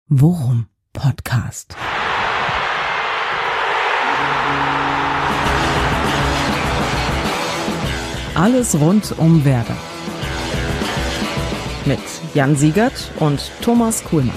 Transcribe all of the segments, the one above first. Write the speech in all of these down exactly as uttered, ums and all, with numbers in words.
Worum Podcast. Alles rund um Werder. Mit Jan Siegert und Thomas Kuhlmann.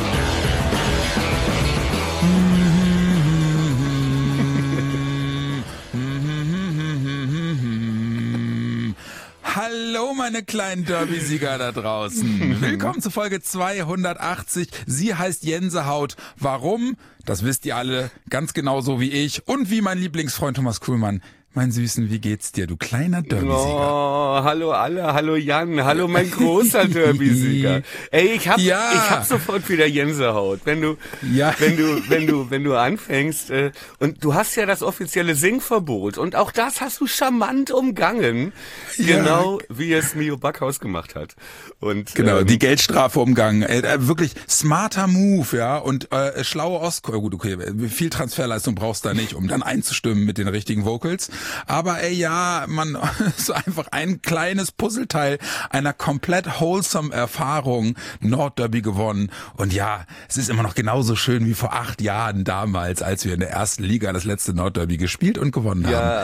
Hallo meine kleinen Derby-Sieger da draußen. Willkommen zu Folge zweihundertachtzig. Sie heißt Jensehaut. Warum? Das wisst ihr alle ganz genauso wie ich und wie mein Lieblingsfreund Thomas Kuhlmann. Mein Süßen, wie geht's dir, du kleiner Derby-Sieger? Oh, hallo alle, hallo Jan, hallo mein großer Derby-Sieger. Ey, ich hab, ja. ich hab sofort wieder Gänsehaut, wenn du, ja. wenn du, wenn du, wenn du anfängst. Äh, und du hast ja das offizielle Singverbot und auch das hast du charmant umgangen, ja. genau wie es Mio Backhaus gemacht hat. Und genau, ähm, die Geldstrafe umgangen. Äh, wirklich smarter Move, ja, und äh, schlaue Oscar. Gut, okay, viel Transferleistung brauchst du da nicht, um dann einzustimmen mit den richtigen Vocals. Aber ey, ja, man, so einfach ein kleines Puzzleteil einer komplett wholesome Erfahrung, Nordderby gewonnen. Und ja, es ist immer noch genauso schön wie vor acht Jahren damals, als wir in der ersten Liga das letzte Nordderby gespielt und gewonnen haben. Ja,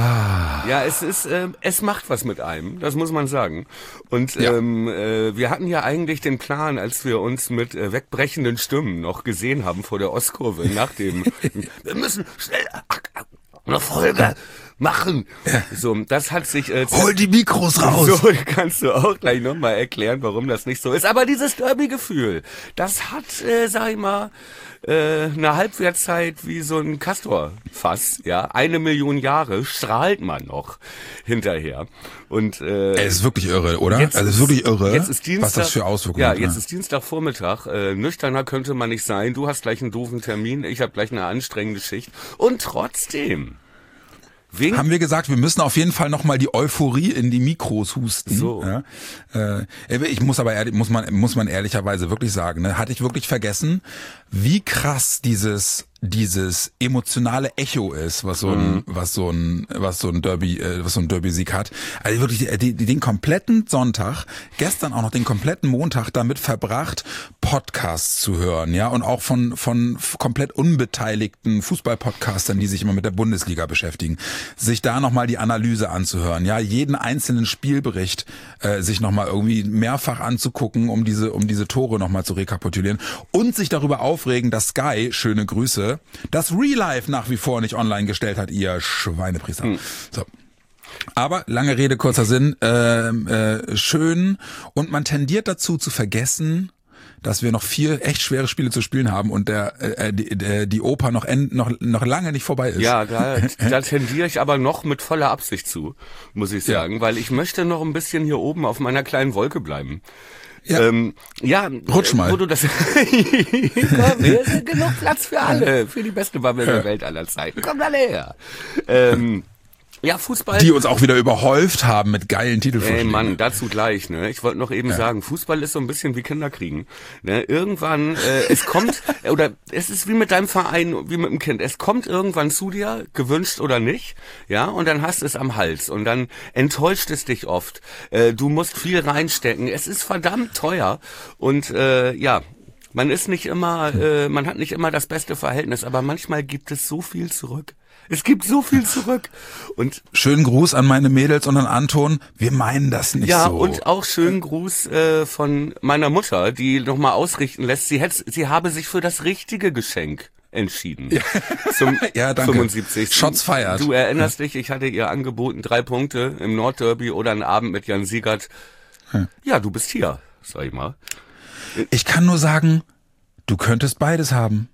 ah. ja, es ist, äh, es macht was mit einem, das muss man sagen. Und ja. ähm, äh, wir hatten ja eigentlich den Plan, als wir uns mit äh, wegbrechenden Stimmen noch gesehen haben vor der Ostkurve nach dem, wir müssen schnell eine Folge machen. Ja. So, das hat sich äh, hol die Mikros raus. So kannst du auch gleich nochmal erklären, warum das nicht so ist. Aber dieses Derby-Gefühl, das hat, äh, sag ich mal, äh, eine Halbwertszeit wie so ein Castor-Fass. Ja, eine Million Jahre strahlt man noch hinterher. Und äh, es ist wirklich irre, oder? Jetzt also es ist wirklich irre, jetzt ist Dienstag, was das für Auswirkungen ja, hat. Ja, jetzt ist Dienstagvormittag. Äh, nüchterner könnte man nicht sein. Du hast gleich einen doofen Termin. Ich habe gleich eine anstrengende Schicht. Und trotzdem Wegen? Haben wir gesagt, wir müssen auf jeden Fall nochmal die Euphorie in die Mikros husten. So. Ja, äh, ich muss aber ehrlich, muss man muss man ehrlicherweise wirklich sagen, ne, hatte ich wirklich vergessen, wie krass dieses dieses emotionale Echo ist, was so ein mhm. was so ein was so ein Derby äh, was so ein Derby-Sieg hat. Also wirklich die, die, den kompletten Sonntag, gestern auch noch den kompletten Montag damit verbracht, Podcasts zu hören, ja, und auch von von komplett unbeteiligten Fußball-Podcastern, die sich immer mit der Bundesliga beschäftigen, sich da nochmal die Analyse anzuhören, ja, jeden einzelnen Spielbericht äh, sich nochmal irgendwie mehrfach anzugucken, um diese um diese Tore nochmal zu rekapitulieren und sich darüber aufregen, dass Sky, schöne Grüße, das Real Life nach wie vor nicht online gestellt hat, ihr Schweinepriester. Hm. So. Aber lange Rede, kurzer Sinn, äh, äh, schön, und man tendiert dazu zu vergessen, dass wir noch vier echt schwere Spiele zu spielen haben und der äh, die, der, die Oper noch, end, noch noch lange nicht vorbei ist. Ja, da, da tendiere ich aber noch mit voller Absicht zu, muss ich sagen, ja. Weil ich möchte noch ein bisschen hier oben auf meiner kleinen Wolke bleiben. Ja, ähm, ja, rutsch mal. Wo du das Komm, hier ist genug Platz für alle, für die beste Bubble der Welt aller Zeiten. Kommt alle her. Ähm, ja, Fußball. Die uns auch wieder überhäuft haben mit geilen Titelvorschlägen. Ey Mann, dazu gleich, ne? Ich wollte noch eben ja. sagen, Fußball ist so ein bisschen wie Kinderkriegen. Ne? Irgendwann, äh, es kommt, oder es ist wie mit deinem Verein, wie mit dem Kind. Es kommt irgendwann zu dir, gewünscht oder nicht, ja, und dann hast du es am Hals und dann enttäuscht es dich oft. Äh, du musst viel reinstecken. Es ist verdammt teuer und äh, ja, man ist nicht immer, äh, man hat nicht immer das beste Verhältnis, aber manchmal gibt es so viel zurück. Es gibt so viel zurück. Und schönen Gruß an meine Mädels und an Anton. Wir meinen das nicht ja, so. Ja, und auch schönen Gruß äh, von meiner Mutter, die nochmal ausrichten lässt, sie hätte, sie habe sich für das richtige Geschenk entschieden. Ja, zum ja, danke. fünfundsiebzigsten Shots feiert. Du erinnerst dich, ich hatte ihr angeboten, drei Punkte im Nordderby oder einen Abend mit Jan Siegert. Hm. Ja, du bist hier, sag ich mal. Ich kann nur sagen, du könntest beides haben.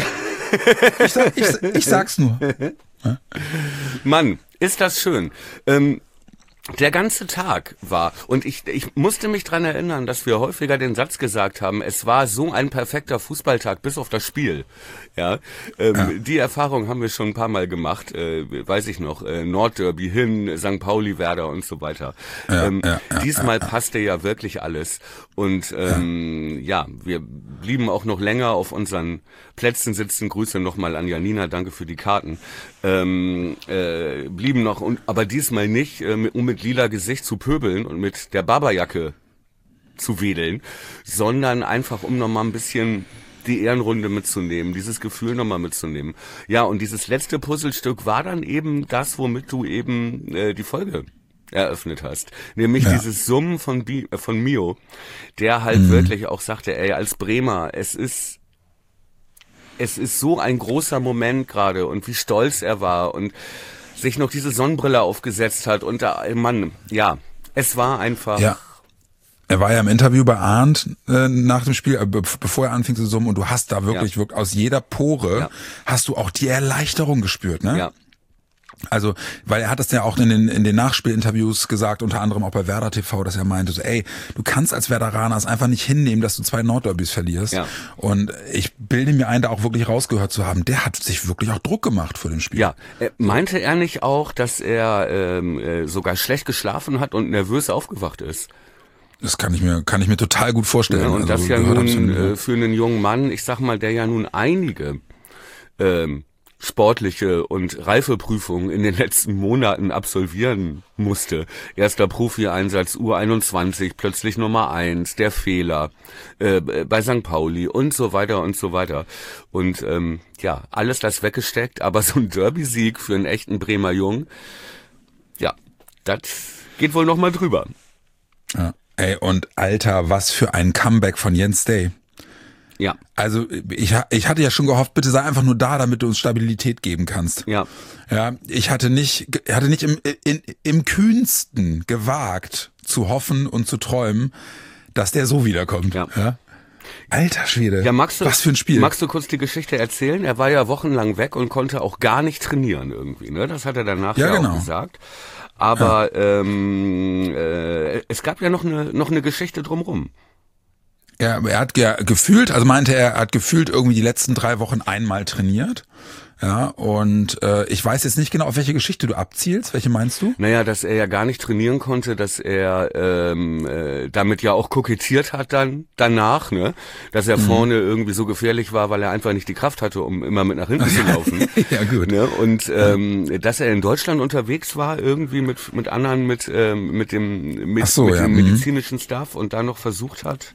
Ich, sag, ich, ich sag's nur. Ja? Mann, ist das schön. Ähm, der ganze Tag war, und ich, ich musste mich dran erinnern, dass wir häufiger den Satz gesagt haben, es war so ein perfekter Fußballtag bis auf das Spiel. Ja, ähm, ja. Die Erfahrung haben wir schon ein paar Mal gemacht, äh, weiß ich noch, äh, Nordderby hin, Sankt Pauli, Werder und so weiter. Ja, ähm, ja, ja, diesmal ja, ja. passte ja wirklich alles und ähm, ja. ja, wir blieben auch noch länger auf unseren Plätzen sitzen. Grüße nochmal an Janina, danke für die Karten. Ähm, äh, blieben noch, und aber diesmal nicht, äh, um mit lila Gesicht zu pöbeln und mit der Barberjacke zu wedeln, sondern einfach um nochmal ein bisschen die Ehrenrunde mitzunehmen, dieses Gefühl nochmal mitzunehmen. Ja, und dieses letzte Puzzlestück war dann eben das, womit du eben äh, die Folge eröffnet hast. Nämlich ja. dieses Summen von, Bi- äh, von Mio, der halt mhm. wirklich auch sagte, ey, als Bremer, es ist es ist so ein großer Moment gerade und wie stolz er war und sich noch diese Sonnenbrille aufgesetzt hat und da, Mann, ja, es war einfach... Ja. Er war ja im Interview bei Arndt äh, nach dem Spiel, äh, be- bevor er anfing zu summen und du hast da wirklich, ja. wirklich aus jeder Pore ja. hast du auch die Erleichterung gespürt, ne? Ja. Also, weil er hat es ja auch in den in den Nachspielinterviews gesagt, unter anderem auch bei Werder T V, dass er meinte, so, ey, du kannst als Werderaner es einfach nicht hinnehmen, dass du zwei Nordderbys verlierst. Ja. Und ich bilde mir ein, da auch wirklich rausgehört zu haben, der hat sich wirklich auch Druck gemacht für den Spiel. Ja, äh, meinte er nicht auch, dass er ähm, äh, sogar schlecht geschlafen hat und nervös aufgewacht ist? Das kann ich mir, kann ich mir total gut vorstellen. Ja, und also, das ja nun äh, für einen jungen Mann, ich sag mal, der ja nun einige ähm, sportliche und Reifeprüfungen in den letzten Monaten absolvieren musste. Erster Profi-Einsatz U einundzwanzig, plötzlich Nummer eins, der Fehler äh, bei Sankt Pauli und so weiter und so weiter. Und ähm, ja, alles das weggesteckt, aber so ein Derby-Sieg für einen echten Bremer Jungen, ja, das geht wohl noch mal drüber. Ja. Ey, und Alter, was für ein Comeback von Jens Day. Ja. Also ich, ich hatte ja schon gehofft, bitte sei einfach nur da, damit du uns Stabilität geben kannst. Ja. Ja, ich hatte nicht, hatte nicht im, in, im kühnsten gewagt zu hoffen und zu träumen, dass der so wiederkommt. Ja. Ja? Alter Schwede, ja, magst du, was für ein Spiel. Magst du kurz die Geschichte erzählen? Er war ja wochenlang weg und konnte auch gar nicht trainieren irgendwie, ne? Das hat er danach ja, ja genau. auch gesagt. Aber ja. ähm, äh, es gab ja noch eine noch eine Geschichte drumrum. Ja, er hat ja gefühlt, also meinte er, er hat gefühlt irgendwie die letzten drei Wochen einmal trainiert. Ja, und äh, ich weiß jetzt nicht genau, auf welche Geschichte du abzielst. Welche meinst du? Naja, dass er ja gar nicht trainieren konnte, dass er ähm, äh, damit ja auch kokettiert hat dann danach, ne? Dass er mhm. vorne irgendwie so gefährlich war, weil er einfach nicht die Kraft hatte, um immer mit nach hinten zu laufen. Ja, gut. Ne? Und ähm, ja. dass er in Deutschland unterwegs war, irgendwie mit mit anderen, mit ähm, mit dem mit, so, mit ja. dem mhm. medizinischen Staff und da noch versucht hat.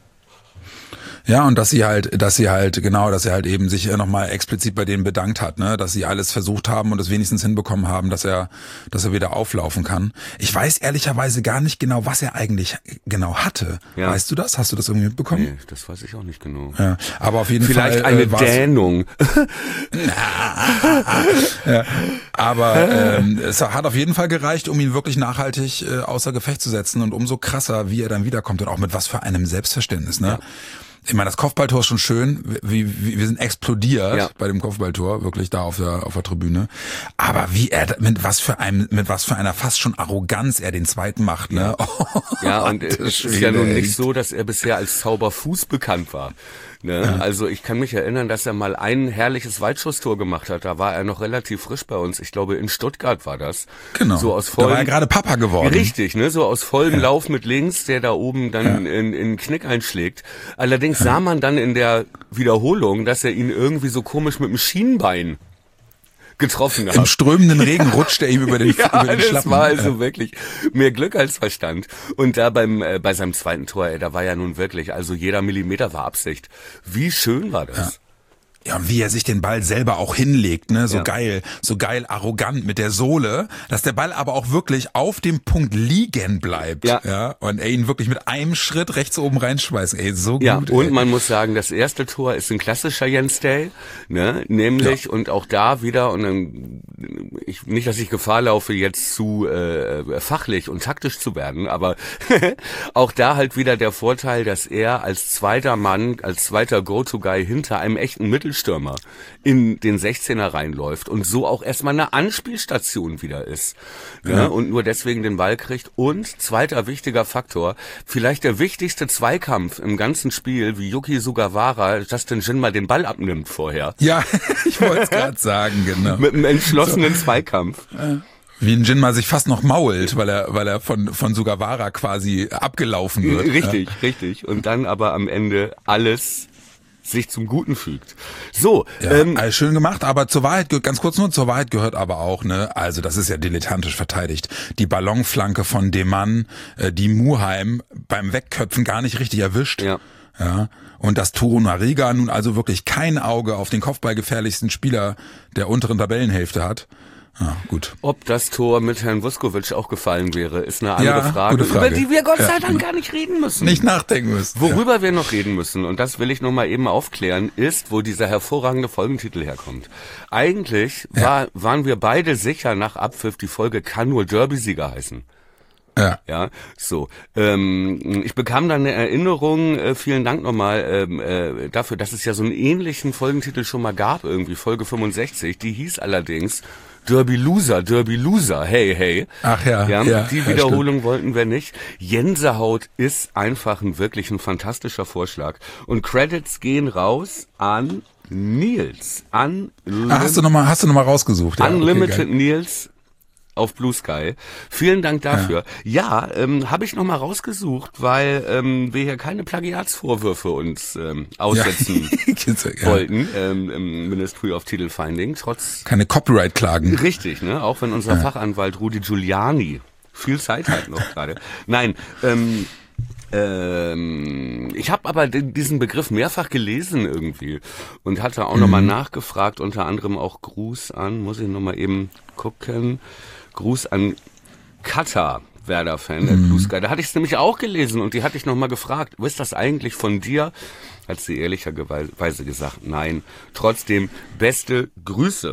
Ja, und dass sie halt, dass sie halt, genau, dass er halt eben sich nochmal explizit bei denen bedankt hat, ne, dass sie alles versucht haben und es wenigstens hinbekommen haben, dass er, dass er wieder auflaufen kann. Ich weiß ehrlicherweise gar nicht genau, was er eigentlich genau hatte. Ja. Weißt du das? Hast du das irgendwie mitbekommen? Nee, das weiß ich auch nicht genau. Ja, aber auf jeden Vielleicht Fall. Vielleicht eine äh, Dähnung. Ja, aber ähm, es hat auf jeden Fall gereicht, um ihn wirklich nachhaltig äh, außer Gefecht zu setzen und umso krasser, wie er dann wiederkommt und auch mit was für einem Selbstverständnis, ne? Ja. Ich meine, das Kopfballtor ist schon schön. Wir, wir, wir sind explodiert ja. bei dem Kopfballtor, wirklich da auf der auf der Tribüne. Aber wie er mit was für einem mit was für einer fast schon Arroganz er den zweiten macht, ne? Ja, oh, ja und es ist ja nun nicht so, dass er bisher als Zauberfuß bekannt war. Ne? Ja. Also ich kann mich erinnern, dass er mal ein herrliches Weitschusstor gemacht hat. Da war er noch relativ frisch bei uns. Ich glaube, in Stuttgart war das. Genau. So aus vollem, da war er gerade Papa geworden. Richtig, ne? So aus vollem ja. Lauf mit links, der da oben dann ja. in, in Knick einschlägt. Allerdings ja. sah man dann in der Wiederholung, dass er ihn irgendwie so komisch mit dem Schienbein getroffen hat. Im strömenden Regen rutscht er ihm über den, ja, über den Schlappen. Das war also ja. wirklich mehr Glück als Verstand. Und da beim äh, bei seinem zweiten Tor, ey, da war ja nun wirklich, also jeder Millimeter war Absicht. Wie schön war das? Ja. Ja, und wie er sich den Ball selber auch hinlegt, ne, so ja. geil, so geil arrogant mit der Sohle, dass der Ball aber auch wirklich auf dem Punkt liegen bleibt, ja, ja und er ihn wirklich mit einem Schritt rechts oben reinschmeißt, ey, so ja, gut. Und ey. Man muss sagen, das erste Tor ist ein klassischer Jens Day, ne, nämlich ja. und auch da wieder und dann ich nicht, dass ich Gefahr laufe, jetzt zu äh, fachlich und taktisch zu werden, aber auch da halt wieder der Vorteil, dass er als zweiter Mann, als zweiter Go-To-Guy hinter einem echten Mittelstürmer in den sechzehner reinläuft und so auch erstmal eine Anspielstation wieder ist. Ne? Ja. Und nur deswegen den Ball kriegt. Und zweiter wichtiger Faktor, vielleicht der wichtigste Zweikampf im ganzen Spiel, wie Yuki Sugawara Justin Jinma den Ball abnimmt vorher. Ja, ich wollte es gerade sagen, genau. Mit einem entschlossenen so. Zweikampf. Ja. Wie ein Jinma sich fast noch mault, weil er, weil er von, von Sugawara quasi abgelaufen wird. Richtig, ja. richtig. Und dann aber am Ende alles sich zum Guten fügt. So, ja, ähm, also schön gemacht, aber zur Wahrheit, ganz kurz nur, zur Wahrheit gehört aber auch, ne, also das ist ja dilettantisch verteidigt, die Ballonflanke von Demann, äh, die Muheim beim Wegköpfen gar nicht richtig erwischt. Ja. Ja, und dass Torunariga nun also wirklich kein Auge auf den kopfballgefährlichsten Spieler der unteren Tabellenhälfte hat. Ja, gut. Ob das Tor mit Herrn Vuskovic auch gefallen wäre, ist eine andere Ja, Frage, gute Frage, über die wir Gott sei ja. Dank gar nicht reden müssen. Nicht nachdenken müssen. Worüber ja. wir noch reden müssen, und das will ich noch mal eben aufklären, ist, wo dieser hervorragende Folgentitel herkommt. Eigentlich Ja. war, waren wir beide sicher, nach Abpfiff, die Folge kann nur Derby-Sieger heißen. Ja. Ja, so. Ähm, ich bekam dann eine Erinnerung, äh, vielen Dank nochmal ähm, äh, dafür, dass es ja so einen ähnlichen Folgentitel schon mal gab, irgendwie, Folge fünfundsechzig, die hieß allerdings Derby Loser, Derby Loser, hey, hey. Ach ja, ja, ja, die ja, Wiederholung wollten wir nicht. Jensehaut ist einfach ein wirklich ein fantastischer Vorschlag. Und Credits gehen raus an Nils. An Ah, hast du noch mal, hast du noch mal rausgesucht? Ja, Unlimited okay, Nils auf Blue Sky. Vielen Dank dafür. Ja, ja ähm, habe ich noch mal rausgesucht, weil ähm, wir hier keine Plagiatsvorwürfe uns ähm, aussetzen ja. wollten ähm, im Ministry of Title Finding. Trotz Keine Copyright-Klagen. Richtig, ne? Auch wenn unser ja. Fachanwalt Rudi Giuliani viel Zeit hat noch gerade. Nein, ähm, Ähm, ich habe aber diesen Begriff mehrfach gelesen irgendwie und hatte auch mhm. nochmal nachgefragt, unter anderem auch Gruß an, muss ich nochmal eben gucken, Gruß an Kata, Werder-Fan, der mhm. Blue Sky. Da hatte ich es nämlich auch gelesen und die hatte ich nochmal gefragt, wo ist das eigentlich von dir? Hat sie ehrlicherweise gesagt, nein. Trotzdem, beste Grüße.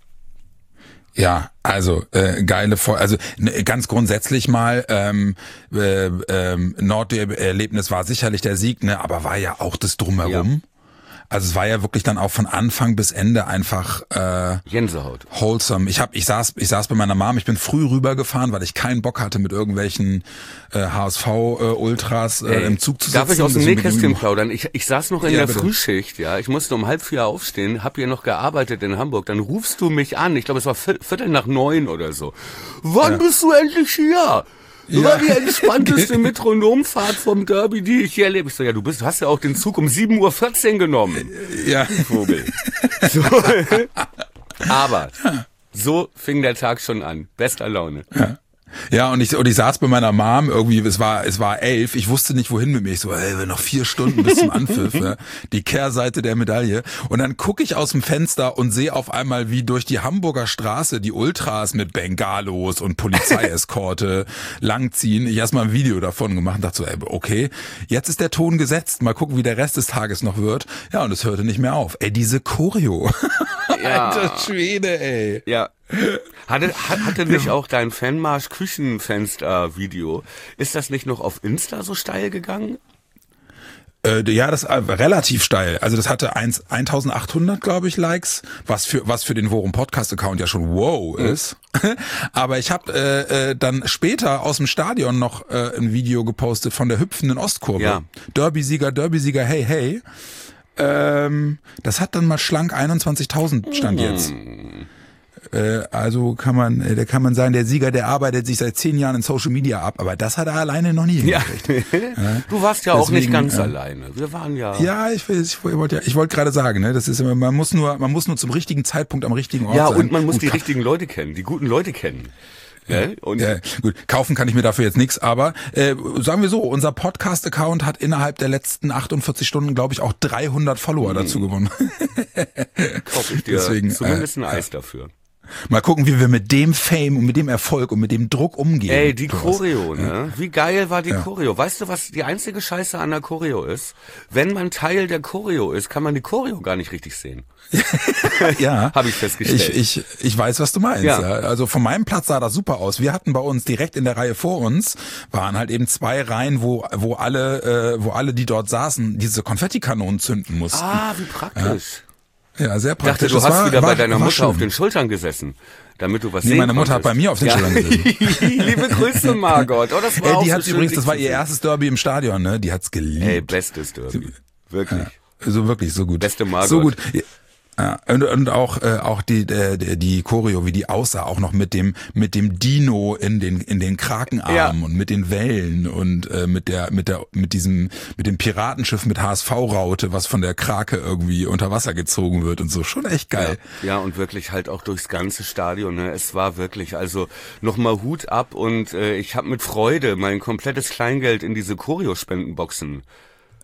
Ja, also äh, geile Folge. Also ne, ganz grundsätzlich mal ähm, äh, ähm, Nordderby-Erlebnis war sicherlich der Sieg, ne, aber war ja auch das Drumherum. Ja. Also es war ja wirklich dann auch von Anfang bis Ende einfach äh, Gänsehaut. Wholesome. Ich hab, ich saß, ich saß bei meiner Mom. Ich bin früh rübergefahren, weil ich keinen Bock hatte, mit irgendwelchen äh, H S V-Ultras äh, äh, im Zug zu sitzen. Darf ich aus dem Nähkästchen plaudern? Ich, ich saß noch in ja, der bitte. Frühschicht, ja. Ich musste um halb vier aufstehen, hab hier noch gearbeitet in Hamburg. Dann rufst du mich an. Ich glaube, es war Viertel nach neun oder so. Wann ja. bist du endlich hier? Du ja. war die entspannteste Metronomfahrt vom Derby, die ich hier erlebe. Ich so, ja, du bist, hast ja auch den Zug um sieben Uhr vierzehn genommen. Ja. Vogel. So. Aber so fing der Tag schon an. Bester Laune. Ja. Ja, und ich, und ich saß bei meiner Mom irgendwie, es war, es war elf, ich wusste nicht wohin mit mir. Ich so, ey, noch vier Stunden bis zum Anpfiff, ja, die Kehrseite der Medaille. Und dann gucke ich aus dem Fenster und sehe auf einmal, wie durch die Hamburger Straße die Ultras mit Bengalos und Polizeieskorte langziehen. Ich erstmal ein Video davon gemacht und dachte so, ey, okay, jetzt ist der Ton gesetzt, mal gucken, wie der Rest des Tages noch wird. Ja, und es hörte nicht mehr auf. Ey, diese Choreo. Ja. Alter Schwede, ey. Ja. Hatte, hatte nicht auch dein Fanmarsch Küchenfenster Video, ist das nicht noch auf Insta so steil gegangen? Äh, ja, das war relativ steil. Also das hatte eintausendachthundert, glaube ich, Likes, was für was für den Worum Podcast Account ja schon wow ist. Mhm. Aber ich habe äh, äh, dann später aus dem Stadion noch äh, ein Video gepostet von der hüpfenden Ostkurve. Ja. Derby-Sieger, Derby-Sieger, hey, hey. Ähm, das hat dann mal schlank einundzwanzigtausend Stand jetzt. Mhm. Also kann man, da kann man sagen, der Sieger, der arbeitet sich seit zehn Jahren in Social Media ab, aber das hat er alleine noch nie hingekriegt. Ja. Du warst ja Deswegen, auch nicht ganz äh, alleine. Wir waren ja. Ja, ich, ich, ich wollte, ich wollte gerade sagen, ne, das ist immer, man muss nur, man muss nur zum richtigen Zeitpunkt am richtigen Ort ja, sein. Ja, und man muss Gut, die richtigen Leute kennen, die guten Leute kennen. Ja, und ja, gut, kaufen kann ich mir dafür jetzt nichts, aber äh, sagen wir so, unser Podcast-Account hat innerhalb der letzten achtundvierzig Stunden, glaube ich, auch dreihundert Follower mhm. dazu gewonnen. Kaufe ich dir Deswegen, zumindest ein äh, Eis dafür. Mal gucken, wie wir mit dem Fame und mit dem Erfolg und mit dem Druck umgehen. Ey, die Choreo, ne? Wie geil war die ja. Choreo? Weißt du, was die einzige Scheiße an der Choreo ist? Wenn man Teil der Choreo ist, kann man die Choreo gar nicht richtig sehen. Ja, habe ich festgestellt. Ich, ich, ich weiß, was du meinst. Ja. Ja. Also von meinem Platz sah das super aus. Wir hatten bei uns direkt in der Reihe vor uns waren halt eben zwei Reihen, wo wo alle, äh, wo alle, die dort saßen, diese Konfettikanonen zünden mussten. Ah, wie praktisch. Ja. Ja, sehr praktisch. Ich dachte, du das hast war, wieder war, bei deiner Mutter schön. auf den Schultern gesessen, damit du was nee, sehen meine Mutter konntest. hat bei mir auf den ja. Schultern gesessen. Liebe Grüße, Margot. Oh, das war Ey, auch die so hat schön, übrigens, das war ihr sehen. erstes Derby im Stadion, ne? Die hat's geliebt. Ey, bestes Derby. Wirklich. Ja, so wirklich, so gut. Beste Margot. So gut. Ja, und, und auch äh, auch die die die Choreo, wie die aussah, auch noch mit dem mit dem Dino in den in den Krakenarmen ja. und mit den Wellen und äh, mit der mit der mit diesem mit dem Piratenschiff mit H S V-Raute, was von der Krake irgendwie unter Wasser gezogen wird und so, schon echt geil. Ja, ja, und wirklich halt auch durchs ganze Stadion. Ne? Es war wirklich, also nochmal Hut ab und äh, ich habe mit Freude mein komplettes Kleingeld in diese Choreo-Spendenboxen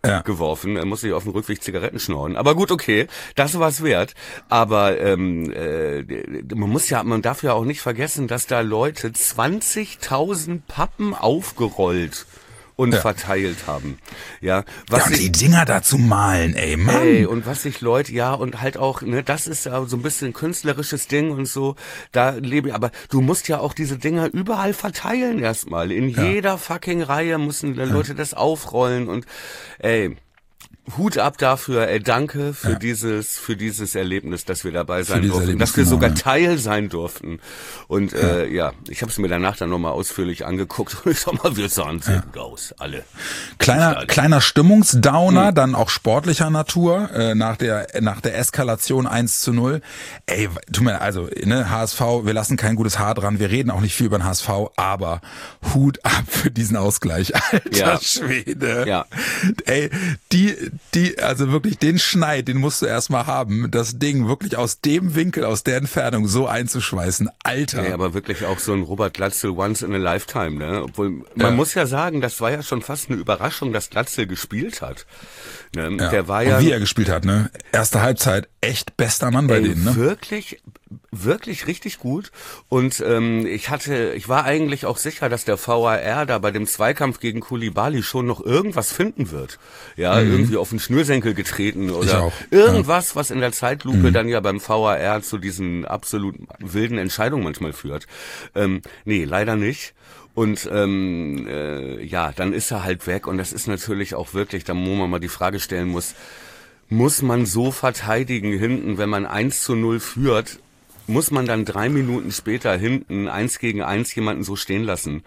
ja. geworfen. Er musste sich auf dem Rückweg Zigaretten schnorren. Aber gut, okay, das war's wert. Aber ähm, äh, man muss ja, man darf ja auch nicht vergessen, dass da Leute zwanzigtausend Pappen aufgerollt und ja. verteilt haben. Ja, was ja, und ich, die Dinger da zu malen, ey, Mann. Ey, und was sich Leute, ja, und halt auch, ne, das ist ja so ein bisschen künstlerisches Ding und so, da lebe ich, aber du musst ja auch diese Dinger überall verteilen erstmal. In ja. jeder fucking Reihe müssen ja. Leute das aufrollen und, ey, Hut ab dafür, ey, danke für ja. dieses, für dieses Erlebnis, dass wir dabei sein durften, dass wir sogar Teil sein durften. Und ja, äh, ja ich habe es mir danach dann nochmal ausführlich angeguckt und ich sag mal, wir sahen sehr gut aus, alle. Kleiner, alle. kleiner Stimmungsdowner, hm. dann auch sportlicher Natur, äh, nach der, nach der Eskalation eins zu null. Ey, tu mir, also, ne, H S V, wir lassen kein gutes Haar dran, wir reden auch nicht viel über den H S V, aber Hut ab für diesen Ausgleich, alter ja. Schwede. Ja. Ey, die, Die, also wirklich den Schneid, den musst du erstmal haben, das Ding wirklich aus dem Winkel, aus der Entfernung so einzuschweißen. Alter. Ja, aber wirklich auch so ein Robert Glatzel once in a lifetime, ne? Obwohl, man ja. muss ja sagen, das war ja schon fast eine Überraschung, dass Glatzel gespielt hat. Ne? Ja. Der war ja. Und wie er gespielt hat, ne? Erste Halbzeit, echt bester Mann bei ey, denen, ne? Wirklich, wirklich richtig gut. Und ähm, ich hatte, ich war eigentlich auch sicher, dass der V A R da bei dem Zweikampf gegen Koulibaly schon noch irgendwas finden wird. Ja, mhm. irgendwie auf den Schnürsenkel getreten oder irgendwas, ja. was in der Zeitlupe mhm. dann ja beim V A R zu diesen absolut wilden Entscheidungen manchmal führt. Ähm, nee, leider nicht. Und ähm, äh, ja, dann ist er halt weg und das ist natürlich auch wirklich, da wo man mal die Frage stellen muss, muss man so verteidigen hinten, wenn man eins zu null führt, muss man dann drei Minuten später hinten eins gegen eins jemanden so stehen lassen?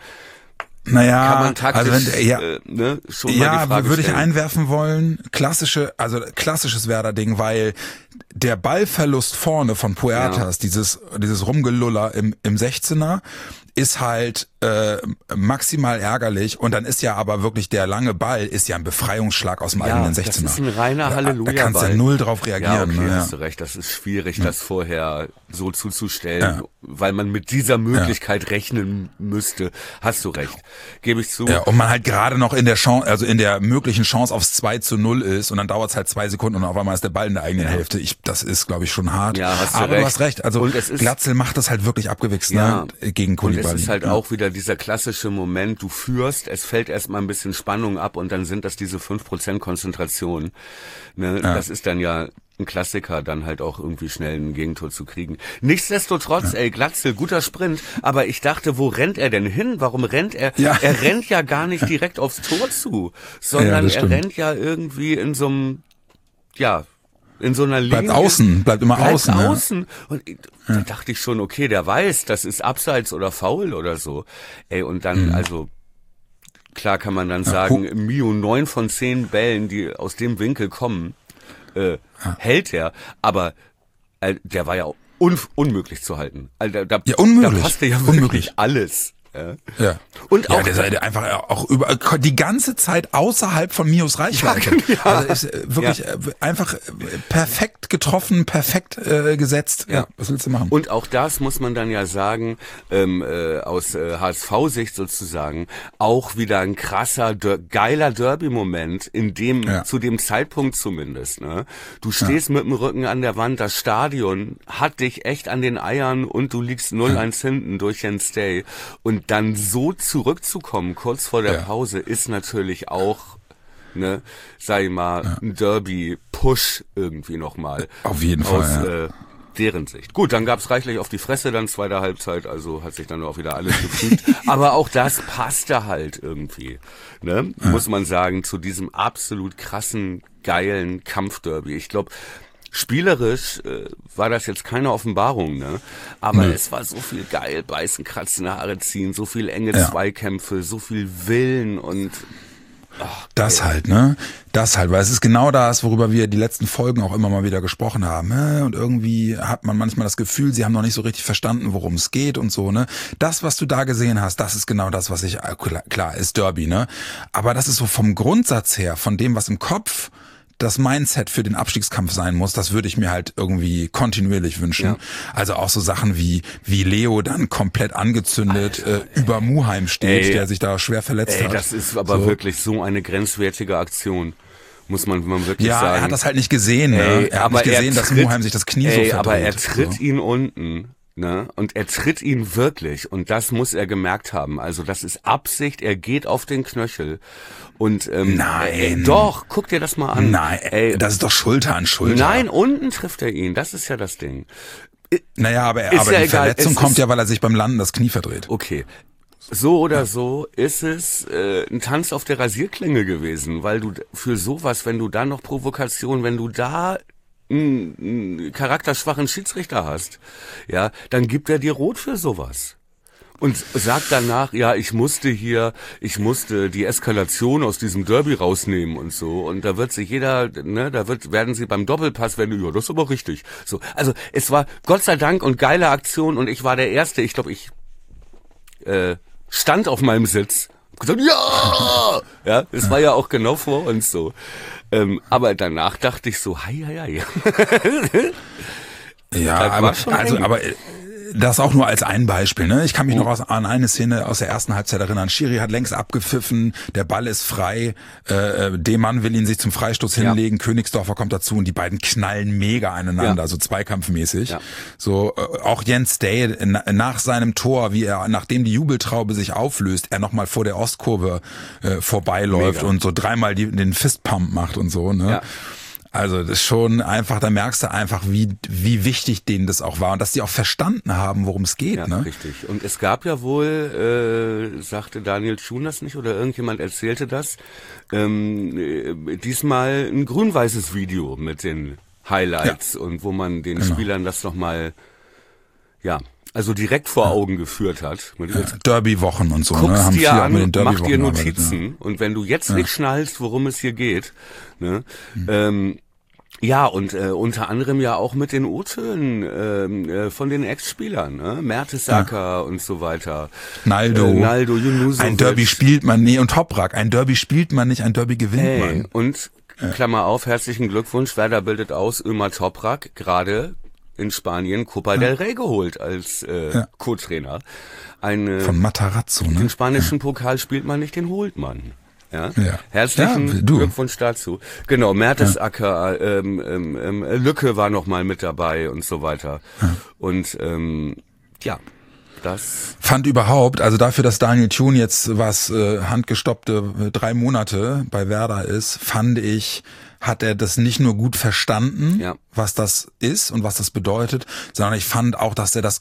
Naja, kann man taktisch, also wenn, ja, äh, ne, schon ja, mal die Frage würde ich stellen. einwerfen wollen, klassische, also klassisches Werder-Ding, weil der Ballverlust vorne von Puertas, ja. dieses dieses Rumgeluller im im sechzehner, ist halt äh, maximal ärgerlich und dann ist ja aber wirklich der lange Ball ist ja ein Befreiungsschlag aus dem ja, eigenen sechzehner. Das ist ein reiner Halleluja-Ball. Da kannst du ja null drauf reagieren. Ja, okay, ne, ja. hast du recht. Das ist schwierig, das ja. vorher so zuzustellen, ja. weil man mit dieser Möglichkeit ja. rechnen müsste. Hast du recht. Gebe ich zu. Ja, und man halt gerade noch in der Chance, also in der möglichen Chance aufs zwei zu null ist und dann dauert es halt zwei Sekunden und auf einmal ist der Ball in der eigenen ja. Hälfte. Ich, das ist, glaube ich, schon hart. Ja, hast du aber recht. du hast recht. Also Glatzel macht das halt wirklich abgewichst, ja. ne, gegen Koulibaly. Und es ist halt ja. auch wieder dieser klassische Moment, du führst, es fällt erstmal ein bisschen Spannung ab und dann sind das diese fünf Prozent Konzentration. Ne? Ja. Das ist dann ja ein Klassiker, dann halt auch irgendwie schnell ein Gegentor zu kriegen. Nichtsdestotrotz, ja. ey, Glatzel, guter Sprint, aber ich dachte, wo rennt er denn hin? Warum rennt er? Ja. Er rennt ja gar nicht direkt aufs Tor zu, sondern ja, er rennt ja irgendwie in so einem, ja, in so einer Linie. Bleibt außen, bleibt immer bleibt außen. außen. Ja. Und ja. da dachte ich schon, okay, der weiß, das ist Abseits oder Foul oder so. Ey, und dann, mhm. also, klar kann man dann ja, sagen, Mio, neun von zehn Bällen, die aus dem Winkel kommen, äh, ja. hält er. Aber äh, der war ja un unmöglich zu halten. Also, da, ja, unmöglich. Da passte ja unmöglich. wirklich alles. Ja. ja. Und auch ja, der sei einfach auch über die ganze Zeit außerhalb von Mios Reichweite. Ja, ja. Also ist wirklich ja. einfach perfekt getroffen, perfekt äh, gesetzt. Ja. ja, was willst du machen? Und auch das muss man dann ja sagen, ähm, äh, aus äh, H S V-Sicht sozusagen, auch wieder ein krasser, der geiler Derby-Moment, in dem, ja. zu dem Zeitpunkt zumindest, ne? Du stehst ja. mit dem Rücken an der Wand, das Stadion hat dich echt an den Eiern und du liegst null eins ja. hinten durch den Stay. Und dann so zurückzukommen, kurz vor der ja. Pause, ist natürlich auch, ne, sag ich mal, ja. ein Derby-Push irgendwie nochmal. Auf jeden Fall, aus, ja. äh, deren Sicht. Gut, dann gab's reichlich auf die Fresse, dann zweite Halbzeit, also hat sich dann auch wieder alles gefügt. Aber auch das passte halt irgendwie, ne, ja. muss man sagen, zu diesem absolut krassen, geilen Kampfderby. Ich glaube, spielerisch äh, war das jetzt keine Offenbarung, ne? Aber nee. es war so viel geil, beißen, kratzen, Haare ziehen, so viel enge ja. Zweikämpfe, so viel Willen und ach, das halt, ne? Das halt, weil es ist genau das, worüber wir die letzten Folgen auch immer mal wieder gesprochen haben. Und irgendwie hat man manchmal das Gefühl, sie haben noch nicht so richtig verstanden, worum es geht und so, ne? Das, was du da gesehen hast, das ist genau das, was ich, klar, ist Derby, ne? Aber das ist so vom Grundsatz her, von dem, was im Kopf das Mindset für den Abstiegskampf sein muss, das würde ich mir halt irgendwie kontinuierlich wünschen. Ja. Also auch so Sachen wie wie Leo dann komplett angezündet Alter, äh, über Muheim steht, ey, der sich da schwer verletzt ey, hat. Das ist aber so. wirklich so eine grenzwertige Aktion. Muss man, man wirklich ja, sagen. Ja, er hat das halt nicht gesehen, ne? Ey, er hat aber nicht gesehen, er dass tritt, Muheim sich das Knie ey, so verdreht. aber er tritt so. ihn unten. Ne? Und er tritt ihn wirklich und das muss er gemerkt haben. Also das ist Absicht, er geht auf den Knöchel. Und ähm, Nein. Äh, doch, guck dir das mal an. Nein, ey, das ist doch Schulter an Schulter. Nein, unten trifft er ihn, das ist ja das Ding. Naja, aber, Ist aber ja die egal, Verletzung es kommt ist- ja, weil er sich beim Landen das Knie verdreht. Okay. So oder so ist es äh, ein Tanz auf der Rasierklinge gewesen, weil du für sowas, wenn du da noch Provokation, wenn du da einen, einen charakterschwachen Schiedsrichter hast, ja, dann gibt er dir rot für sowas. Und sagt danach, ja, ich musste hier, ich musste die Eskalation aus diesem Derby rausnehmen und so. Und da wird sich jeder, ne, da wird, werden sie beim Doppelpass, werden, ja, das ist aber richtig. So, also es war Gott sei Dank und geile Aktion und ich war der Erste, ich glaube, ich äh, stand auf meinem Sitz und gesagt, ja! Ja, es war ja auch genau vor uns so. Ähm, aber danach dachte ich so, hei, hei, hei. Ja, Das war aber, schon also, eng. aber äh, das auch nur als ein Beispiel. Ne? Ich kann mich noch aus, an eine Szene aus der ersten Halbzeit erinnern. Schiri hat längst abgepfiffen, der Ball ist frei, äh, Demann will ihn sich zum Freistoß Ja. hinlegen, Königsdorfer kommt dazu und die beiden knallen mega aneinander, Ja. so zweikampfmäßig. Ja. So äh, auch Jens Day na, nach seinem Tor, wie er, nachdem die Jubeltraube sich auflöst, er nochmal vor der Ostkurve äh, vorbeiläuft Mega. und so dreimal die, den Fistpump macht und so. Ne? Ja. Also das ist schon einfach, da merkst du einfach, wie wie wichtig denen das auch war und dass die auch verstanden haben, worum es geht. Ja, Ne? richtig. Und es gab ja wohl, äh, sagte Daniel Thun das nicht oder irgendjemand erzählte das, ähm, äh, diesmal ein grün-weißes Video mit den Highlights und wo man den Genau. Spielern das nochmal, ja, also direkt vor Augen geführt hat. Mit jetzt Derby-Wochen und so. guckst ne? Haben dir viel auch an, mit den mach Derby-Wochen dir gearbeitet, Notizen und wenn du jetzt nicht schnallst, worum es hier geht, ne, Hm. ähm, ja, und äh, unter anderem ja auch mit den O-Tönen ähm, äh, von den Ex-Spielern, ne? Mertesacker und so weiter. ja. Naldo. Äh, Naldo, Junusovic. Ein Derby spielt man, nee, und Toprak. Ein Derby spielt man nicht, ein Derby gewinnt Hey, man. und Klammer auf, herzlichen Glückwunsch, Werder bildet aus, Ömer Toprak, gerade in Spanien Copa del Rey geholt als äh, Ja. Co-Trainer. Eine, Von Matarazzo, den ne? spanischen Pokal spielt man nicht, den holt man. Ja? Ja. Herzlichen Ja, du. Glückwunsch dazu. Genau, Mertesacker, ähm, ähm, ähm, Lücke war noch mal mit dabei und so weiter. Und ähm, ja, das Fand überhaupt, also dafür, dass Daniel Thun jetzt was äh, handgestoppte äh, drei Monate bei Werder ist, fand ich, hat er das nicht nur gut verstanden, Ja. was das ist und was das bedeutet, sondern ich fand auch, dass er das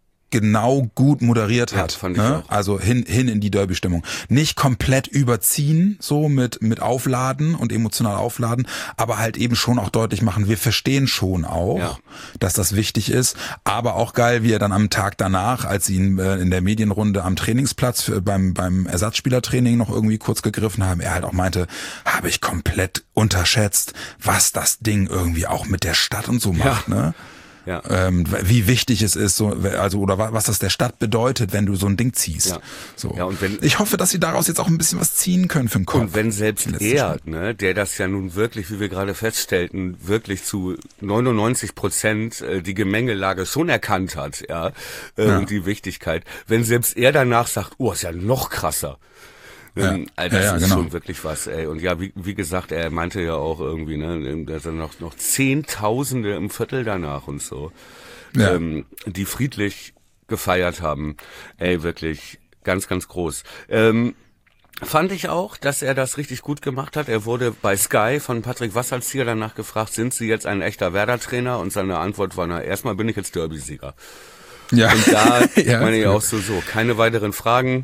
genau gut moderiert Ja, hat. fand ich ne? auch. Also hin hin in die Derby-Stimmung. Nicht komplett überziehen, so mit mit Aufladen und emotional aufladen, aber halt eben schon auch deutlich machen, wir verstehen schon auch, Ja. dass das wichtig ist. Aber auch geil, wie er dann am Tag danach, als sie ihn äh, in der Medienrunde am Trainingsplatz für, beim beim Ersatzspielertraining noch irgendwie kurz gegriffen haben, er halt auch meinte, habe ich komplett unterschätzt, was das Ding irgendwie auch mit der Stadt und so macht, ne? ja. Ähm, wie wichtig es ist, so, also oder wa- was das der Stadt bedeutet, wenn du so ein Ding ziehst. Ja. So. Ja, und wenn- ich hoffe, dass sie daraus jetzt auch ein bisschen was ziehen können für den Kopf. Und wenn selbst Den letzten er, Schritt. ne, der das ja nun wirklich, wie wir gerade feststellten, wirklich zu neunundneunzig Prozent äh, die Gemengelage schon erkannt hat, ja, äh, Ja. und die Wichtigkeit, wenn selbst er danach sagt, oh, ist ja noch krasser. Ähm, Ja. äh, das Ja, ja, ist genau. schon wirklich was, ey. Und ja, wie, wie gesagt, er meinte ja auch irgendwie, ne, dass er noch, noch Zehntausende im Viertel danach und so, Ja. ähm, die friedlich gefeiert haben. Ey, wirklich ganz, ganz groß. Ähm, Fand ich auch, dass er das richtig gut gemacht hat. Er wurde bei Sky von Patrick Wasserzieher danach gefragt, sind Sie jetzt ein echter Werder-Trainer? Und seine Antwort war, na, erstmal bin ich jetzt Derby-Sieger. Ja. Und da Ja. meine ich auch so, so, keine weiteren Fragen,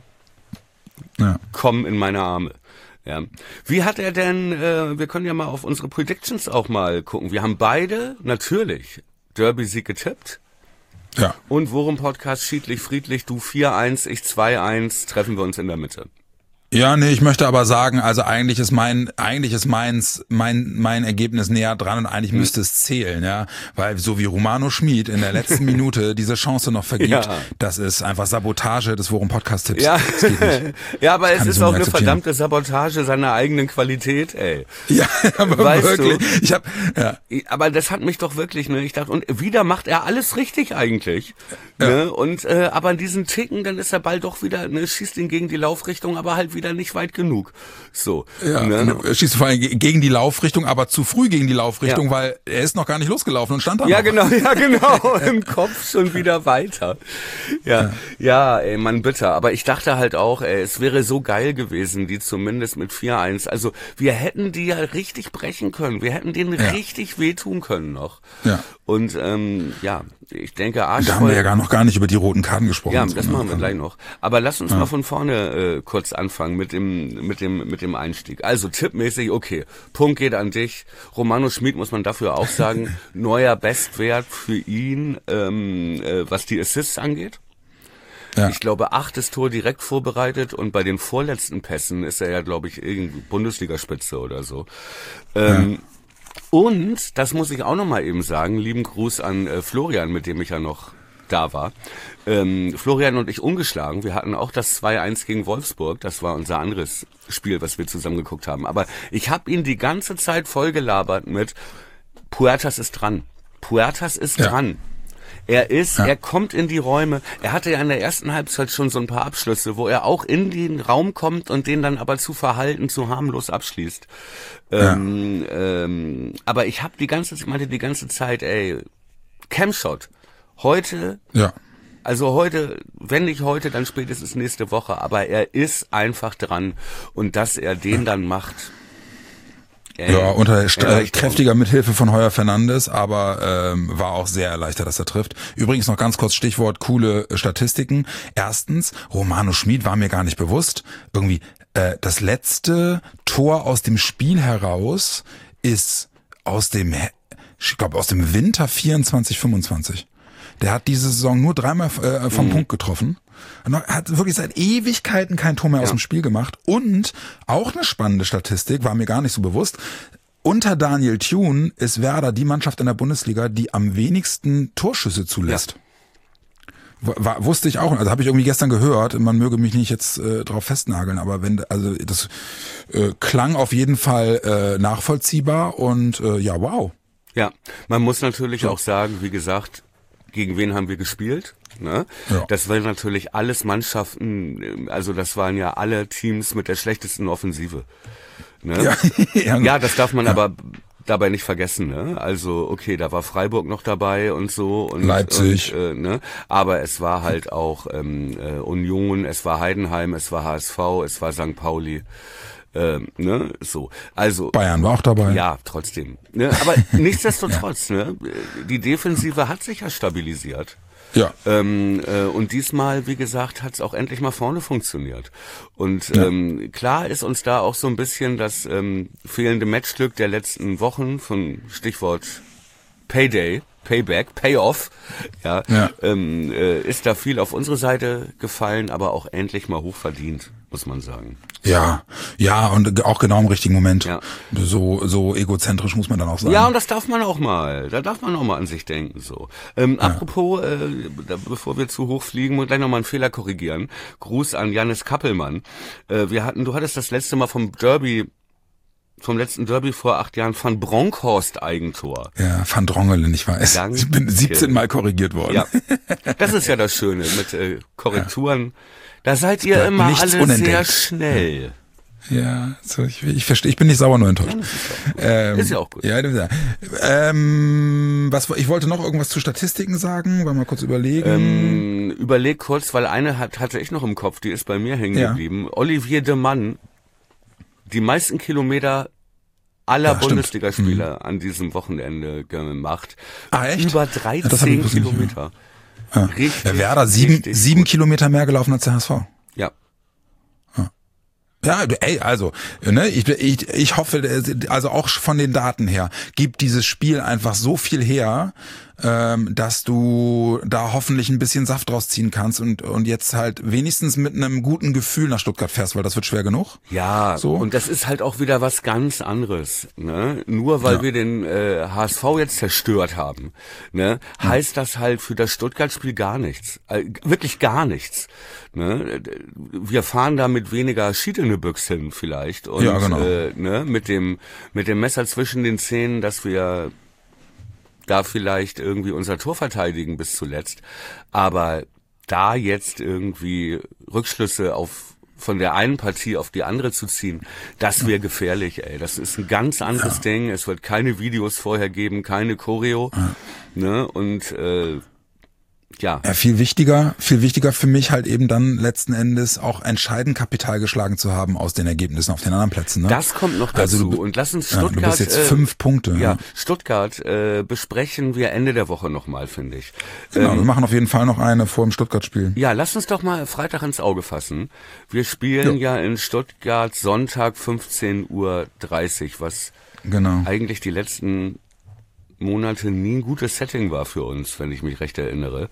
Ja. kommen in meine Arme. Ja. Wie hat er denn, äh, wir können ja mal auf unsere Predictions auch mal gucken. Wir haben beide natürlich Derby-Sieg getippt. Ja. Und Worum Podcast schiedlich, friedlich, du vier eins, ich zwei eins, treffen wir uns in der Mitte. Ja, nee, ich möchte aber sagen, also eigentlich ist mein, eigentlich ist meins, mein, mein Ergebnis näher dran und eigentlich müsste es zählen, ja, weil so wie Romano Schmid in der letzten Minute diese Chance noch vergibt, Ja. das ist einfach Sabotage des Worum Podcast Tipps. Ja, Das geht nicht. ja, aber Das es kann ich ist so auch nicht eine akzeptieren. verdammte Sabotage seiner eigenen Qualität, ey. Ja, aber Weißt wirklich. du? Ich habe, ja, Aber das hat mich doch wirklich, ne, ich dachte, und wieder macht er alles richtig eigentlich, ne, und, äh, aber in diesen Ticken, dann ist der Ball doch wieder, ne, schießt ihn gegen die Laufrichtung, aber halt wieder wieder nicht weit genug. So. Ja, ne? Schießt vor allem gegen die Laufrichtung, aber zu früh gegen die Laufrichtung, Ja. weil er ist noch gar nicht losgelaufen und stand da Ja, noch. genau, ja, genau. Im Kopf schon wieder weiter. Ja, ja, ja, ey, Mann, bitter. Aber ich dachte halt auch, ey, es wäre so geil gewesen, die zumindest mit vier eins. Also, wir hätten die ja richtig brechen können. Wir hätten denen Ja. richtig wehtun können noch. Ja. Und, ähm, ja, ich denke, Da arschvoll. haben wir ja gar noch gar nicht über die roten Karten gesprochen. Ja, So, das ne? machen wir gleich noch. Aber lass uns mal von vorne äh, kurz anfangen mit dem mit dem mit dem Einstieg. Also tippmäßig, okay, Punkt geht an dich. Romano Schmid muss man dafür auch sagen, neuer Bestwert für ihn, ähm, äh, was die Assists angeht. Ja. Ich glaube, achtes Tor direkt vorbereitet und bei den vorletzten Pässen ist er ja, glaube ich, irgendwie Bundesligaspitze oder so. Ähm, Ja. Und, das muss ich auch nochmal eben sagen, lieben Gruß an äh, Florian, mit dem ich ja noch da war. Ähm, Florian und ich ungeschlagen. Wir hatten auch das zwei eins gegen Wolfsburg. Das war unser anderes Spiel, was wir zusammen geguckt haben. Aber ich habe ihn die ganze Zeit vollgelabert mit Puertas ist dran. Puertas ist Ja. dran. Er ist, Ja. er kommt in die Räume. Er hatte ja in der ersten Halbzeit schon so ein paar Abschlüsse, wo er auch in den Raum kommt und den dann aber zu verhalten, zu harmlos abschließt. Ja. Ähm, ähm, aber ich habe die ganze, ich meinte die ganze Zeit, ey, Camshot. Heute, Ja. also heute, wenn nicht heute, dann spätestens nächste Woche. Aber er ist einfach dran und dass er den dann macht. Ey, Ja, unter st- ja, äh, ich- kräftiger Mithilfe von Heuer Fernandes, aber ähm, war auch sehr erleichtert, dass er trifft. Übrigens noch ganz kurz Stichwort coole äh, Statistiken. Erstens, Romano Schmid war mir gar nicht bewusst. Irgendwie äh, das letzte Tor aus dem Spiel heraus ist aus dem, ich glaube aus dem Winter vierundzwanzig fünfundzwanzig. Der hat diese Saison nur dreimal äh, vom Mhm. Punkt getroffen. Und hat wirklich seit Ewigkeiten kein Tor mehr aus Ja. dem Spiel gemacht. Und auch eine spannende Statistik, war mir gar nicht so bewusst. Unter Daniel Thune ist Werder die Mannschaft in der Bundesliga, die am wenigsten Torschüsse zulässt. W- War, wusste ich auch, also habe ich irgendwie gestern gehört, man möge mich nicht jetzt äh, drauf festnageln, aber wenn, also das äh, klang auf jeden Fall äh, nachvollziehbar und äh, ja, wow. Ja, man muss natürlich auch sagen, wie gesagt, gegen wen haben wir gespielt? Ne? Ja. Das waren natürlich alles Mannschaften, also das waren ja alle Teams mit der schlechtesten Offensive. Ne? Ja, ja, Ja, das darf man aber dabei nicht vergessen. Ne? Also okay, da war Freiburg noch dabei und so. Und, Leipzig. Und, äh, ne? Aber es war halt auch ähm, äh, Union, es war Heidenheim, es war H S V, es war Sankt Pauli. Ähm, ne? So, also Bayern war auch dabei. ja, trotzdem. Ne? Aber nichtsdestotrotz, ne? Die Defensive hat sich ja stabilisiert. Ja. Ähm, äh, und diesmal, wie gesagt, hat es auch endlich mal vorne funktioniert. Und ähm, klar ist uns da auch so ein bisschen das ähm, fehlende Matchglück der letzten Wochen von Stichwort Payday, Payback, Payoff, ja, Ja. Ähm, äh, ist da viel auf unsere Seite gefallen, aber auch endlich mal hoch verdient, muss man sagen. Ja, ja, und auch genau im richtigen Moment. Ja. So, so egozentrisch muss man dann auch sagen. Ja, und das darf man auch mal. Da darf man auch mal an sich denken. So. Ähm, Apropos, äh, da, bevor wir zu hoch fliegen, muss ich gleich nochmal einen Fehler korrigieren. Gruß an Jannis Kappelmann. Äh, wir hatten, du hattest das letzte Mal vom Derby, vom letzten Derby vor acht Jahren Van Bronckhorst Eigentor. Ja, Van Drongelen, ich weiß. Danke. Ich bin siebzehn Mal korrigiert worden. Ja, das ist ja das Schöne mit äh, Korrekturen. Da seid ihr bleibt immer nichts alle unentdeckt. sehr schnell. Ja, so, ich, ich verstehe, ich bin nicht sauer, nur enttäuscht. Ähm, Ist ja auch gut. Ja, ja. Ähm, was, ich wollte noch irgendwas zu Statistiken sagen, wollen wir mal kurz überlegen. Ähm, überleg kurz, weil eine hat, hatte ich noch im Kopf, die ist bei mir hängen Ja. geblieben. Olivier de Mann, die meisten Kilometer aller Ja, stimmt. Bundesligaspieler an diesem Wochenende gemacht. Ah, echt? Über Ja, das hab ich dreizehn bloß nicht, Kilometer. ja. Richtig, Ja, Werder sieben, richtig sieben gut. Kilometer mehr gelaufen als der H S V. Ja. Ja, ey, also, ne, ich, ich, ich hoffe, also auch von den Daten her, gibt dieses Spiel einfach so viel her, ähm, dass du da hoffentlich ein bisschen Saft draus ziehen kannst und, und jetzt halt wenigstens mit einem guten Gefühl nach Stuttgart fährst, weil das wird schwer genug. Ja, So. und das ist halt auch wieder was ganz anderes. Ne? Nur weil Ja. wir den äh, H S V jetzt zerstört haben, ne, heißt das halt für das Stuttgart-Spiel gar nichts. Äh, wirklich gar nichts. Ne? Wir fahren da mit weniger Schied in die Büchse hin vielleicht. Und Ja, genau. äh, ne, mit dem mit dem Messer zwischen den Zähnen, dass wir da vielleicht irgendwie unser Tor verteidigen bis zuletzt. Aber da jetzt irgendwie Rückschlüsse auf von der einen Partie auf die andere zu ziehen, das wäre gefährlich, ey. Das ist ein ganz anderes ja. Ding. Es wird keine Videos vorher geben, keine Choreo, ja. ne? Und äh, ja. ja. Viel wichtiger, viel wichtiger für mich halt eben dann letzten Endes auch entscheidend Kapital geschlagen zu haben aus den Ergebnissen auf den anderen Plätzen. Ne? Das kommt noch dazu. Also du, und lass uns Stuttgart. Ja, du bist jetzt fünf äh, Punkte. Ja, ja. Stuttgart äh, besprechen wir Ende der Woche nochmal, finde ich. Genau, ähm, wir machen auf jeden Fall noch eine vor dem Stuttgart-Spiel. Ja, lass uns doch mal Freitag ins Auge fassen. Wir spielen ja, ja in Stuttgart Sonntag fünfzehn Uhr dreißig, was genau. eigentlich die letzten Monate nie ein gutes Setting war für uns, wenn ich mich recht erinnere.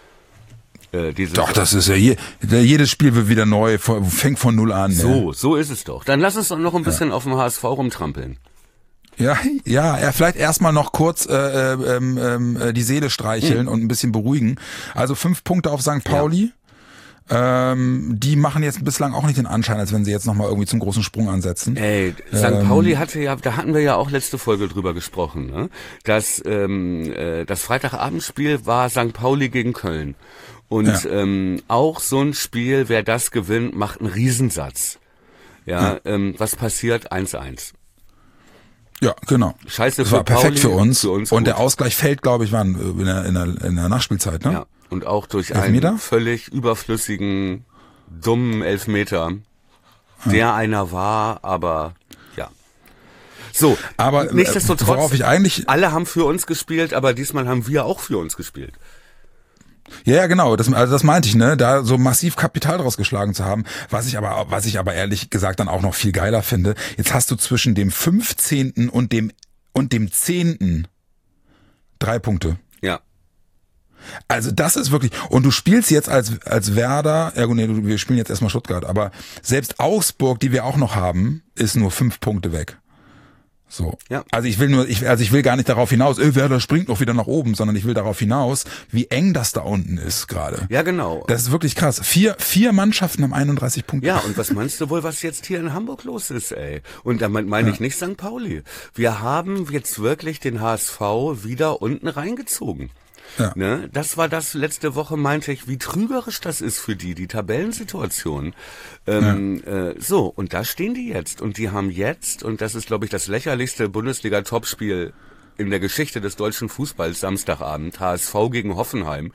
Äh, doch, das ist ja je, jedes Spiel wird wieder neu, fängt von null an. So, ja. so ist es doch. Dann lass uns doch noch ein bisschen ja. auf dem H S V rumtrampeln. Ja, ja, ja, vielleicht erstmal noch kurz äh, ähm, äh, die Seele streicheln mhm. und ein bisschen beruhigen. Also fünf Punkte auf Sankt Pauli. Ja. Ähm, die machen jetzt bislang auch nicht den Anschein, als wenn sie jetzt nochmal irgendwie zum großen Sprung ansetzen. Ey, Sankt ähm, Pauli hatte ja, da hatten wir ja auch letzte Folge drüber gesprochen, ne? Das, ähm, äh, das Freitagabendspiel war Sankt Pauli gegen Köln. Und ja. ähm, auch so ein Spiel, wer das gewinnt, macht einen Riesensatz. Ja, ja. Ähm, was passiert? eins eins. Ja, genau. Scheiße das für war perfekt Pauli, für uns. Für uns und gut. Der Ausgleich fällt, glaube ich, waren in der, in, der, in der Nachspielzeit, ne? Ja, und auch durch Elfmeter? einen völlig überflüssigen, dummen Elfmeter, ja. der einer war, aber ja. So, aber nichtsdestotrotz, worauf ich eigentlich alle haben für uns gespielt, aber diesmal haben wir auch für uns gespielt. Ja, ja, genau. Das, also das meinte ich, ne, da so massiv Kapital draus geschlagen zu haben. Was ich aber, was ich aber ehrlich gesagt dann auch noch viel geiler finde. Jetzt hast du zwischen dem fünfzehnten und dem und dem zehnten drei Punkte. Ja. Also das ist wirklich. Und du spielst jetzt als als Werder. Ja, nee, wir spielen jetzt erstmal Stuttgart. Aber selbst Augsburg, die wir auch noch haben, ist nur fünf Punkte weg. So. Ja. Also ich will nur, ich, also ich will gar nicht darauf hinaus, öh, Werder springt noch wieder nach oben, sondern ich will darauf hinaus, wie eng das da unten ist gerade. Ja, genau. Das ist wirklich krass. Vier, vier Mannschaften haben einunddreißig Punkte. Ja, und was meinst du wohl, was jetzt hier in Hamburg los ist, ey? Und damit meine ja. ich nicht Sankt Pauli. Wir haben jetzt wirklich den H S V wieder unten reingezogen. Ja. Ne? Das war das letzte Woche, meinte ich, wie trügerisch das ist für die, die Tabellensituation. Ähm, ja. äh, so, und da stehen die jetzt. Und die haben jetzt, und das ist, glaube ich, das lächerlichste Bundesliga-Topspiel in der Geschichte des deutschen Fußballs, Samstagabend, H S V gegen Hoffenheim.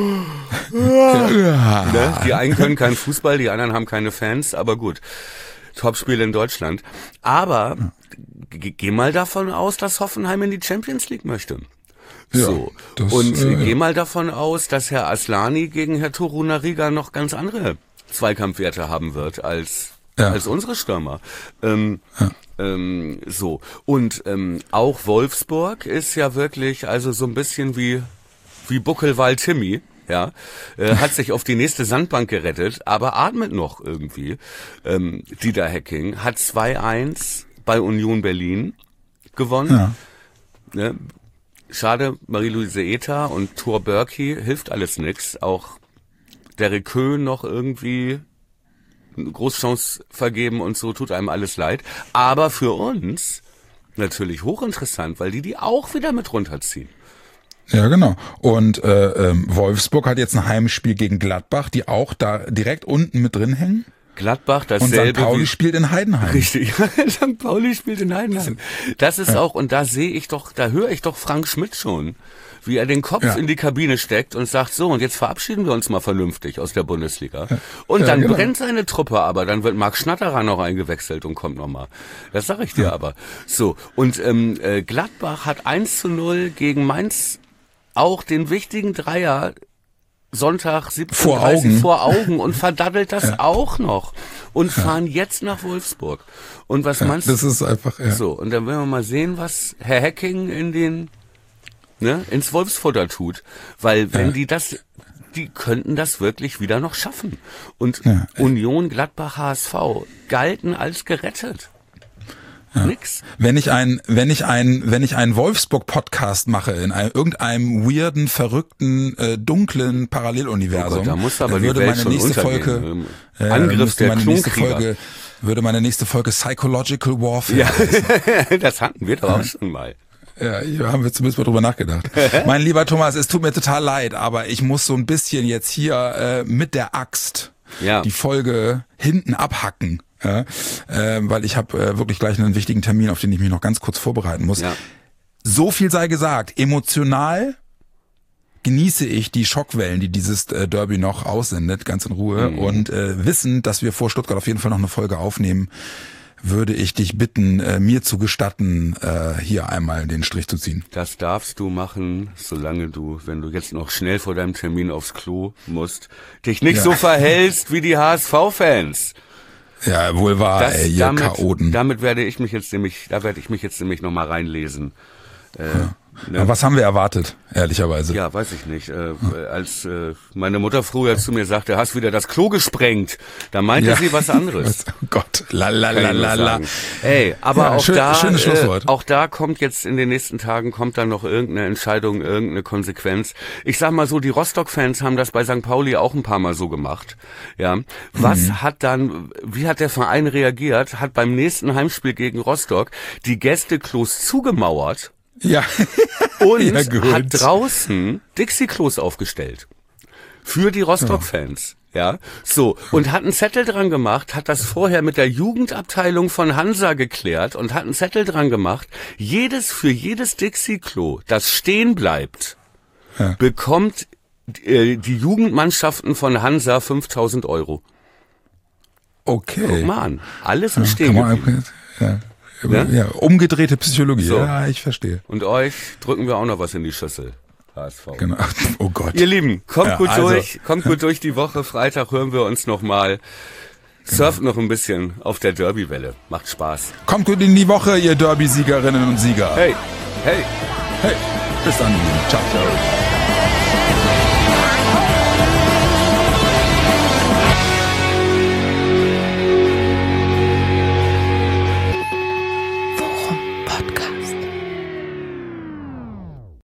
Ja. Ne? Die einen können keinen Fußball, die anderen haben keine Fans, aber gut. Topspiel in Deutschland. Aber ja. geh mal davon aus, dass Hoffenheim in die Champions League möchte. So, ja, das, und äh, geh mal davon aus, dass Herr Aslani gegen Herr Torunariga noch ganz andere Zweikampfwerte haben wird als ja. als unsere Stürmer. Ähm, ja. ähm, so, und ähm, auch Wolfsburg ist ja wirklich also so ein bisschen wie wie Buckelwald Timmy, ja, äh, hat sich auf die nächste Sandbank gerettet, aber atmet noch irgendwie. Ähm, Dieter Hecking hat zwei eins bei Union Berlin gewonnen. Ja. Ne? Schade, Marie-Louise Eta und Thor Börki hilft alles nix. Auch Derek Köhn noch irgendwie eine Großchance vergeben und so, tut einem alles leid. Aber für uns natürlich hochinteressant, weil die die auch wieder mit runterziehen. Ja, genau. Und äh, ähm, Wolfsburg hat jetzt ein Heimspiel gegen Gladbach, die auch da direkt unten mit drin hängen. Gladbach, dasselbe. Und Sankt Pauli wie, spielt in Heidenheim. Richtig, Sankt Pauli spielt in Heidenheim. Das ist ja. auch, und da sehe ich doch, da höre ich doch Frank Schmidt schon, wie er den Kopf ja. in die Kabine steckt und sagt, so, und jetzt verabschieden wir uns mal vernünftig aus der Bundesliga. Ja. Und ja, dann genau. brennt seine Truppe aber, dann wird Marc Schnatterer noch eingewechselt und kommt nochmal. Das sage ich dir ja. aber. So, und ähm, äh, Gladbach hat eins zu null gegen Mainz auch den wichtigen Dreier Sonntag siebzehn Uhr dreißig vor Augen und verdaddelt das ja. auch noch und ja. fahren jetzt nach Wolfsburg. Und was ja, meinst du? Das ist einfach, ja. So, und dann werden wir mal sehen, was Herr Hecking in den, ne, ins Wolfsfutter tut. Weil wenn ja. die das, die könnten das wirklich wieder noch schaffen. Und ja. Union, Gladbach, H S V galten als gerettet. Ja. Nix. Wenn ich ein, wenn ich ein, wenn ich einen Wolfsburg-Podcast mache in einem, irgendeinem weirden, verrückten, äh, dunklen Paralleluniversum, oh Gott, da muss aber dann würde die Welt meine schon nächste Folge, äh, Angriff der meine nächste Folge, würde meine nächste Folge Psychological Warfare. Ja, das hatten wir doch auch schon mal. Ja, hier haben wir zumindest mal drüber nachgedacht. Mein lieber Thomas, es tut mir total leid, aber ich muss so ein bisschen jetzt hier äh, mit der Axt ja. die Folge hinten abhacken. Ja, äh, weil ich habe äh, wirklich gleich einen wichtigen Termin, auf den ich mich noch ganz kurz vorbereiten muss. Ja. So viel sei gesagt, emotional genieße ich die Schockwellen, die dieses äh, Derby noch aussendet, ganz in Ruhe. Mhm. Und äh, wissend, dass wir vor Stuttgart auf jeden Fall noch eine Folge aufnehmen, würde ich dich bitten, äh, mir zu gestatten, äh, hier einmal den Strich zu ziehen. Das darfst du machen, solange du, wenn du jetzt noch schnell vor deinem Termin aufs Klo musst, dich nicht ja. so verhältst wie die H S V-Fans. Ja, wohl wahr, das, ey, ihr damit, Chaoten. Damit werde ich mich jetzt nämlich, da werde ich mich jetzt nämlich nochmal reinlesen. Äh, ja. Ne? Was haben wir erwartet, ehrlicherweise? Ja, weiß ich nicht. Äh, hm. Als äh, meine Mutter früher zu mir sagte, hast wieder das Klo gesprengt, da meinte ja. sie was anderes. Oh Gott, la la la la la. Ey, aber ja, auch schön, da, schönes Schlusswort. Äh, auch da kommt jetzt in den nächsten Tagen kommt dann noch irgendeine Entscheidung, irgendeine Konsequenz. Ich sag mal so, die Rostock-Fans haben das bei Sankt Pauli auch ein paar Mal so gemacht. Ja, was mhm. hat dann, wie hat der Verein reagiert? Hat beim nächsten Heimspiel gegen Rostock die Gästeklos zugemauert. Ja. Und ja, hat draußen Dixie-Klos aufgestellt. Für die Rostock-Fans. Ja. So. Und hat einen Zettel dran gemacht, hat das vorher mit der Jugendabteilung von Hansa geklärt und hat einen Zettel dran gemacht. Jedes, für jedes Dixie-Klo, das stehen bleibt, ja. bekommt äh, die Jugendmannschaften von Hansa fünftausend Euro. Okay. Guck mal an. Alles im Stehen geblieben. Ja. Ja? ja, umgedrehte Psychologie. So. Ja, ich verstehe. Und euch drücken wir auch noch was in die Schüssel. H S V. Genau. Oh Gott. Ihr Lieben, kommt ja, gut also. durch, kommt gut durch die Woche. Freitag hören wir uns nochmal. Surft genau. noch ein bisschen auf der Derby-Welle. Macht Spaß. Kommt gut in die Woche, ihr Derby-Siegerinnen und Sieger. Hey, hey. Hey, bis dann. Ciao, ciao.